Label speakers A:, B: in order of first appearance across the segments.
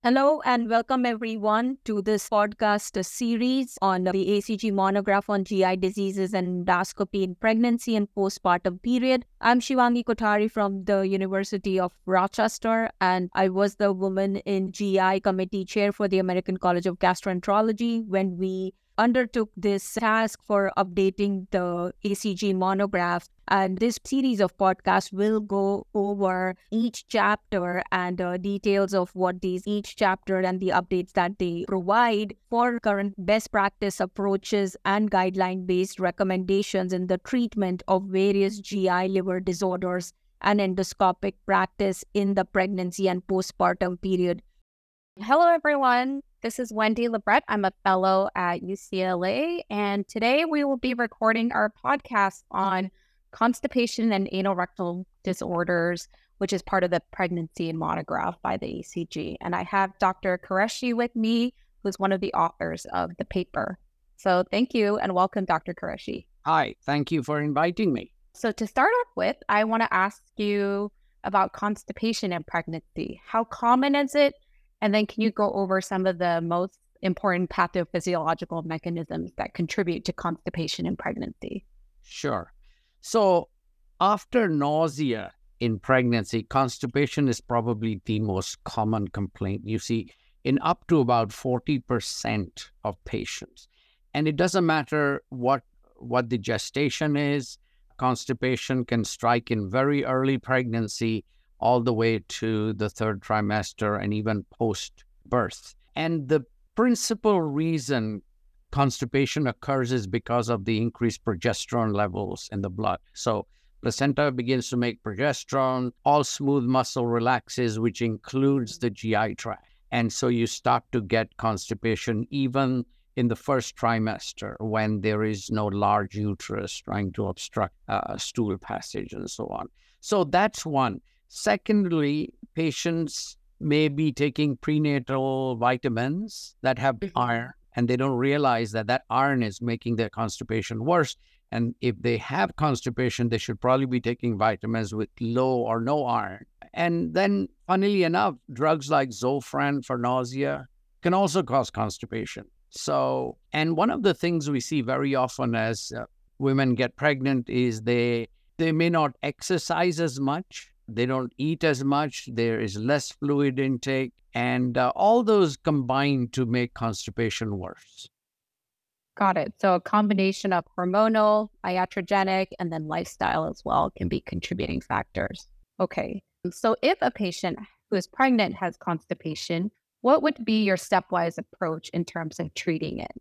A: Hello and welcome everyone to this podcast series on the ACG monograph on GI diseases and endoscopy in pregnancy and postpartum period. I'm Shivangi Kothari from the University of Rochester, and I was the Women in GI Committee Chair for the American College of Gastroenterology when we undertook this task for updating the ACG monograph. And this series of podcasts will go over each chapter and details of what each chapter and the updates that they provide for current best practice approaches and guideline-based recommendations in the treatment of various GI liver disorders and endoscopic practice in the pregnancy and postpartum period.
B: Hello, everyone. This is Wendy Lebret. I'm a fellow at UCLA, and today we will be recording our podcast on constipation and anorectal disorders, which is part of the pregnancy monograph by the ACG. And I have Dr. Qureshi with me, who's one of the authors of the paper. So thank you and welcome, Dr. Qureshi.
C: Hi, thank you for inviting me.
B: So to start off with, I want to ask you about constipation in pregnancy. How common is it? And then can you go over some of the most important pathophysiological mechanisms that contribute to constipation in pregnancy?
C: Sure. So after nausea in pregnancy, constipation is probably the most common complaint you see in up to about 40% of patients. And it doesn't matter what the gestation is. Constipation can strike in very early pregnancy all the way to the third trimester and even post-birth. And the principal reason constipation occurs is because of the increased progesterone levels in the blood. So placenta begins to make progesterone, all smooth muscle relaxes, which includes the GI tract. And so you start to get constipation even in the first trimester when there is no large uterus trying to obstruct stool passage and so on. So that's one. Secondly, patients may be taking prenatal vitamins that have iron, and they don't realize that iron is making their constipation worse. And if they have constipation, they should probably be taking vitamins with low or no iron. And then, funnily enough, drugs like Zofran for nausea can also cause constipation. So, and one of the things we see very often as women get pregnant is they may not exercise as much. They don't eat as much, there is less fluid intake, and all those combine to make constipation worse.
B: Got it. So a combination of hormonal, iatrogenic, and then lifestyle as well can be contributing factors. Okay. So if a patient who is pregnant has constipation, what would be your stepwise approach in terms of treating it?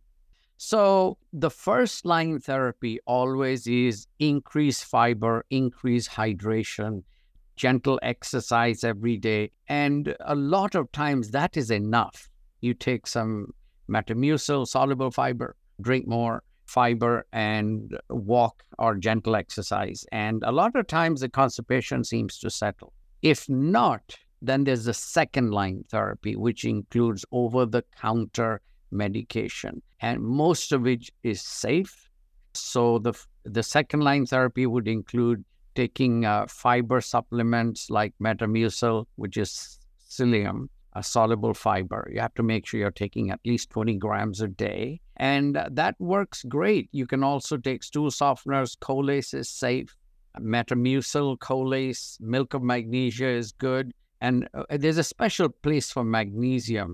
C: So the first line therapy always is increase fiber, increase hydration, gentle exercise every day. And a lot of times that is enough. You take some Metamucil, soluble fiber, drink more fiber, and walk or gentle exercise. And a lot of times the constipation seems to settle. If not, then there's the second line therapy, which includes over-the-counter medication. And most of it is safe. So the second line therapy would include taking fiber supplements like Metamucil, which is psyllium, a soluble fiber. You have to make sure you're taking at least 20 grams a day. And that works great. You can also take stool softeners. Colace is safe. Metamucil, Colace, milk of magnesia is good. And there's a special place for magnesium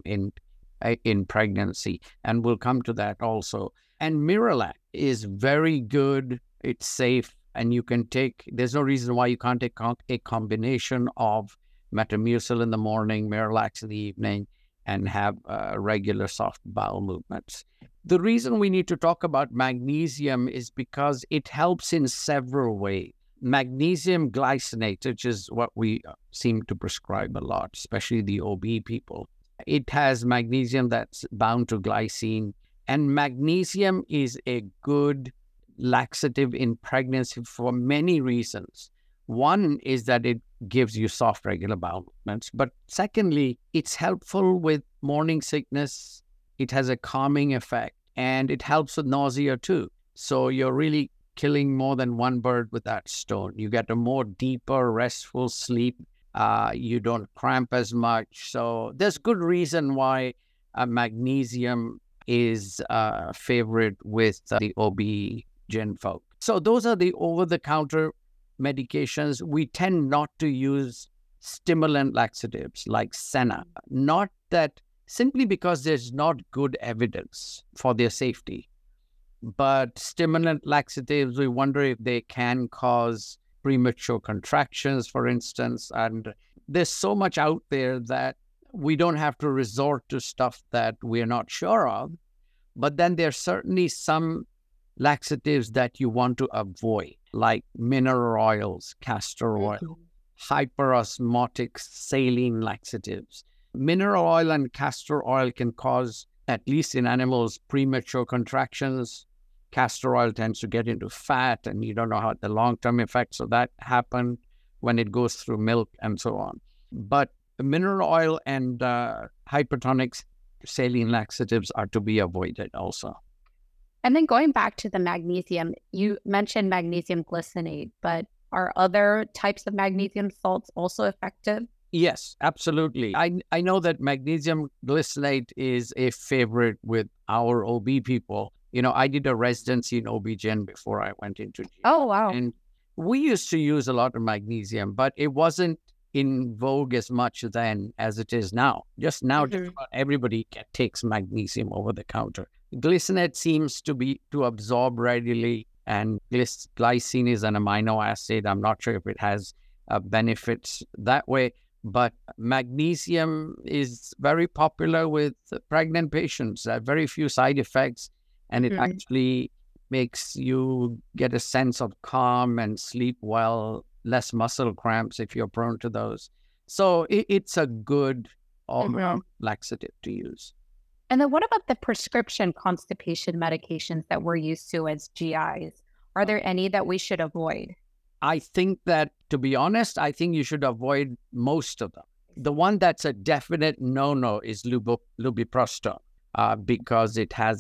C: in pregnancy. And we'll come to that also. And Miralax is very good. It's safe. And you can take, there's no reason why you can't take a combination of Metamucil in the morning, Miralax in the evening, and have regular soft bowel movements. The reason we need to talk about magnesium is because it helps in several ways. Magnesium glycinate, which is what we seem to prescribe a lot, especially the OB people. It has magnesium that's bound to glycine, and magnesium is a good laxative in pregnancy for many reasons. One is that it gives you soft, regular bowel movements. But secondly, it's helpful with morning sickness. It has a calming effect, and it helps with nausea too. So you're really killing more than one bird with that stone. You get a more deeper, restful sleep You don't cramp as much. So there's good reason why magnesium is favorite with the OB-GYN folk. So those are the over-the-counter medications. We tend not to use stimulant laxatives like Senna. Not that simply because there's not good evidence for their safety. But stimulant laxatives, we wonder if they can cause premature contractions, for instance. And there's so much out there that we don't have to resort to stuff that we're not sure of. But then there's certainly some laxatives that you want to avoid, like mineral oils, castor oil, hyperosmotic saline laxatives. Mineral oil and castor oil can cause, at least in animals, premature contractions. Castor oil tends to get into fat, and you don't know how the long-term effects of that happen when it goes through milk and so on. But mineral oil and hypertonic saline laxatives are to be avoided also.
B: And then going back to the magnesium, you mentioned magnesium glycinate, but are other types of magnesium salts also effective?
C: Yes, absolutely. I know that magnesium glycinate is a favorite with our OB people. You know, I did a residency in OB-GYN before I went into GI.
B: Oh, wow.
C: And we used to use a lot of magnesium, but it wasn't in vogue as much then as it is now. Just now, just about everybody takes magnesium over the counter. Glycinate seems to absorb readily, and glycine is an amino acid. I'm not sure if it has benefits that way, but magnesium is very popular with pregnant patients. Very few side effects, and it actually makes you get a sense of calm and sleep well, less muscle cramps if you're prone to those. So it's a good all-round laxative to use.
B: And then what about the prescription constipation medications that we're used to as GIs? Are there any that we should avoid?
C: I think that, to be honest, I think you should avoid most of them. The one that's a definite no-no is lubiprostone, because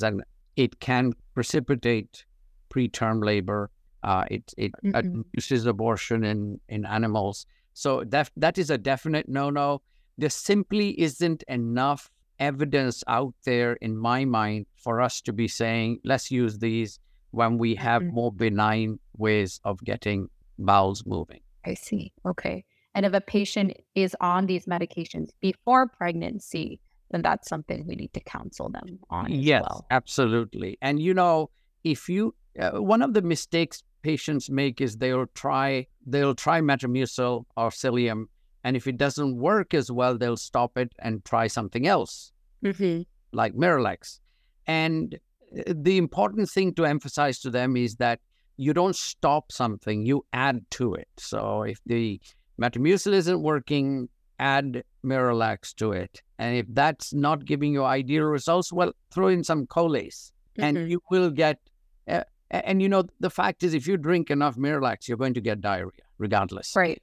C: it can precipitate preterm labor. It induces abortion in animals. So that is a definite no-no. There simply isn't enough evidence out there, in my mind, for us to be saying, let's use these when we have more benign ways of getting bowels moving.
B: I see. Okay. And if a patient is on these medications before pregnancy, then that's something we need to counsel them on as well.
C: Yes, absolutely. And you know, if you one of the mistakes patients make is they'll try Metamucil or Psyllium, and if it doesn't work as well, they'll stop it and try something else, like Miralax. And the important thing to emphasize to them is that you don't stop something, you add to it. So if the Metamucil isn't working, add Miralax to it. And if that's not giving you ideal results, well, throw in some Colace, and you will get... and you know, the fact is, if you drink enough Miralax, you're going to get diarrhea regardless.
B: Right.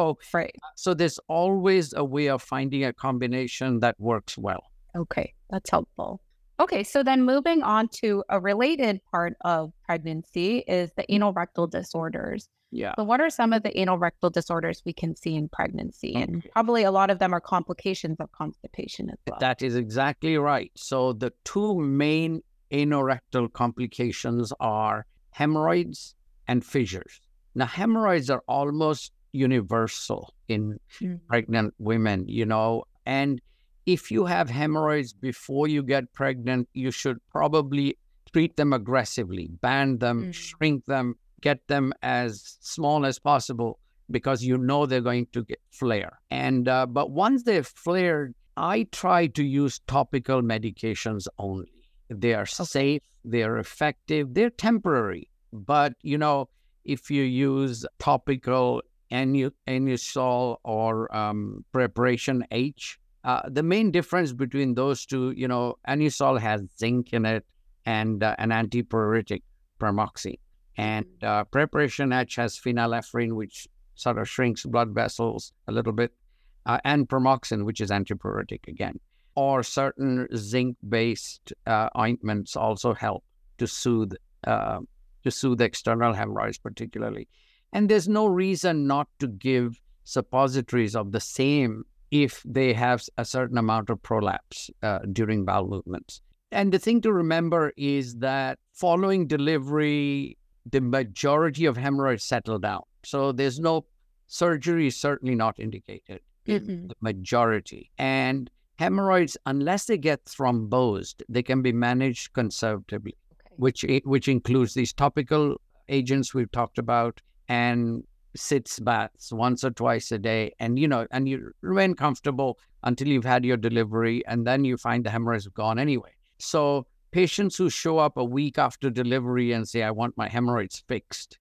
C: So there's always a way of finding a combination that works well.
B: Okay, that's helpful. Okay, so then moving on to a related part of pregnancy is the anal rectal disorders.
C: Yeah.
B: So what are some of the anal rectal disorders we can see in pregnancy? And probably a lot of them are complications of constipation as well.
C: That is exactly right. So the two main anorectal complications are hemorrhoids and fissures. Now, hemorrhoids are almost universal in pregnant women, you know, and if you have hemorrhoids before you get pregnant, you should probably treat them aggressively, band them, shrink them, get them as small as possible, because you know they're going to flare. And but once they've flared, I try to use topical medications only. They are safe, they're effective, they're temporary. But, you know, if you use topical Anusol or Preparation H, the main difference between those two, you know, Anusol has zinc in it and an antipruritic, Pramoxine. And Preparation H has phenylephrine, which sort of shrinks blood vessels a little bit, and Pramoxine, which is antipruritic again. Or certain zinc-based ointments also help to soothe external hemorrhoids particularly. And there's no reason not to give suppositories of the same if they have a certain amount of prolapse during bowel movements. And the thing to remember is that following delivery, the majority of hemorrhoids settle down. So there's no surgery is certainly not indicated in the majority. And hemorrhoids, unless they get thrombosed, they can be managed conservatively, which includes these topical agents we've talked about and sitz baths once or twice a day. And, and you remain comfortable until you've had your delivery, and then you find the hemorrhoids have gone anyway. So patients who show up a week after delivery and say, I want my hemorrhoids fixed,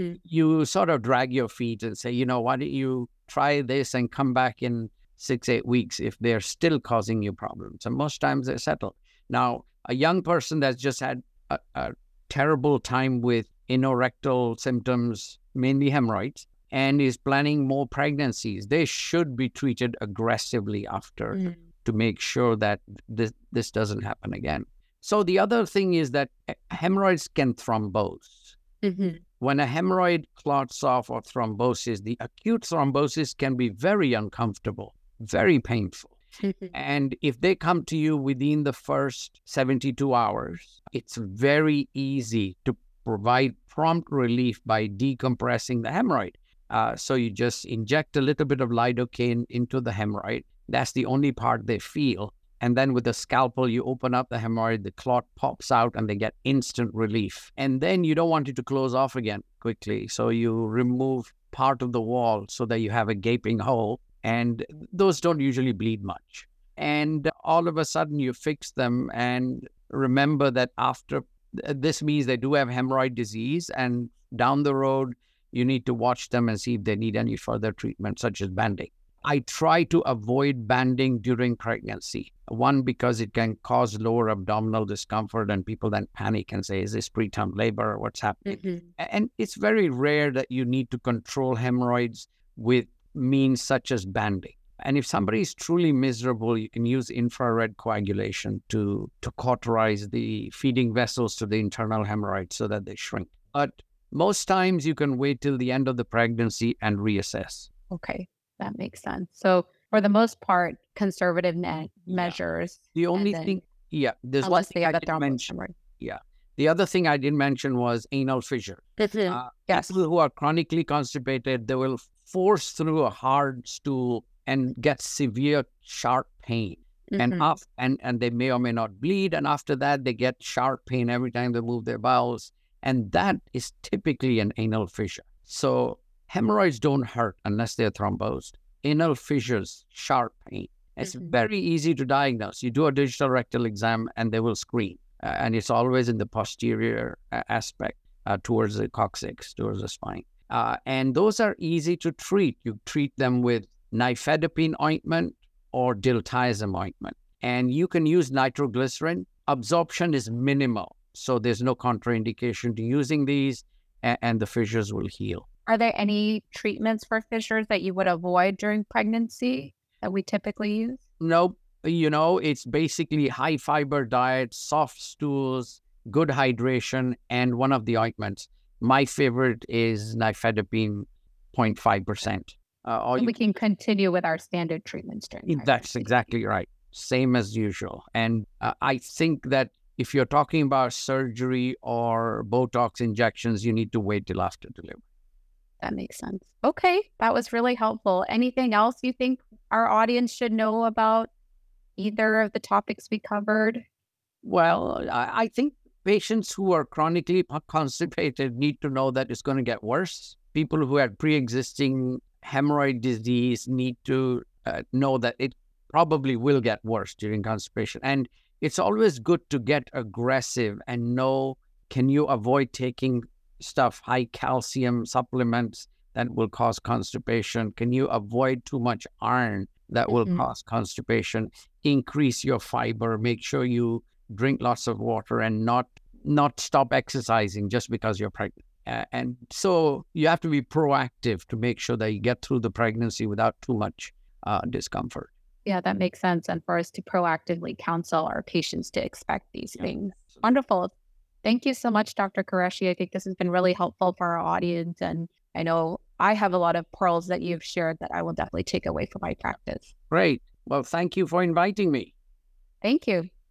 C: you sort of drag your feet and say, why don't you try this and come back in 6-8 weeks if they're still causing you problems. And most times they settle. Now, a young person that's just had a terrible time with anorectal symptoms, mainly hemorrhoids, and is planning more pregnancies, they should be treated aggressively after to make sure that this doesn't happen again. So the other thing is that hemorrhoids can thrombose. When a hemorrhoid clots off or thrombosis, the acute thrombosis can be very uncomfortable, very painful. And if they come to you within the first 72 hours, it's very easy to provide prompt relief by decompressing the hemorrhoid. So you just inject a little bit of lidocaine into the hemorrhoid. That's the only part they feel. And then with the scalpel, you open up the hemorrhoid, the clot pops out, and they get instant relief. And then you don't want it to close off again quickly. So you remove part of the wall so that you have a gaping hole. And those don't usually bleed much. And all of a sudden you fix them. And remember that after this means they do have hemorrhoid disease. And down the road, you need to watch them and see if they need any further treatment, such as banding. I try to avoid banding during pregnancy. One, because it can cause lower abdominal discomfort and people then panic and say, is this preterm labor or what's happening? And it's very rare that you need to control hemorrhoids with means such as banding. And if somebody is truly miserable, you can use infrared coagulation to cauterize the feeding vessels to the internal hemorrhoids so that they shrink. But most times you can wait till the end of the pregnancy and reassess.
B: Okay. That makes sense. So for the most part, conservative measures.
C: The only thing, there's
B: unless they have a
C: thrombus. The other thing I didn't mention was anal fissure.
B: Yes.
C: People who are chronically constipated, they will force through a hard stool and get severe sharp pain. And they may or may not bleed. And after that, they get sharp pain every time they move their bowels. And that is typically an anal fissure. So hemorrhoids don't hurt unless they're thrombosed. Anal fissures, sharp pain. It's very easy to diagnose. You do a digital rectal exam and they will screen. And it's always in the posterior aspect towards the coccyx, towards the spine. And those are easy to treat. You treat them with nifedipine ointment or diltiazem ointment. And you can use nitroglycerin. Absorption is minimal. So there's no contraindication to using these and the fissures will heal.
B: Are there any treatments for fissures that you would avoid during pregnancy that we typically use?
C: Nope. It's basically high fiber diet, soft stools, good hydration, and one of the ointments. My favorite is nifedipine 0.5%.
B: We can continue with our standard treatments during pregnancy.
C: That's exactly right. Same as usual. And I think that if you're talking about surgery or Botox injections, you need to wait till after delivery.
B: That makes sense. Okay, that was really helpful. Anything else you think our audience should know about either of the topics we covered?
C: Well, I think patients who are chronically constipated need to know that it's going to get worse. People who had pre-existing hemorrhoid disease need to know that it probably will get worse during constipation. And it's always good to get aggressive and know, can you avoid taking high calcium supplements that will cause constipation? Can you avoid too much iron that will cause constipation? Increase your fiber, make sure you drink lots of water and not stop exercising just because you're pregnant. And so you have to be proactive to make sure that you get through the pregnancy without too much discomfort.
B: Yeah, that makes sense. And for us to proactively counsel our patients to expect these things. Wonderful. Thank you so much, Dr. Qureshi. I think this has been really helpful for our audience. And I know I have a lot of pearls that you've shared that I will definitely take away for my practice.
C: Great. Well, thank you for inviting me.
B: Thank you.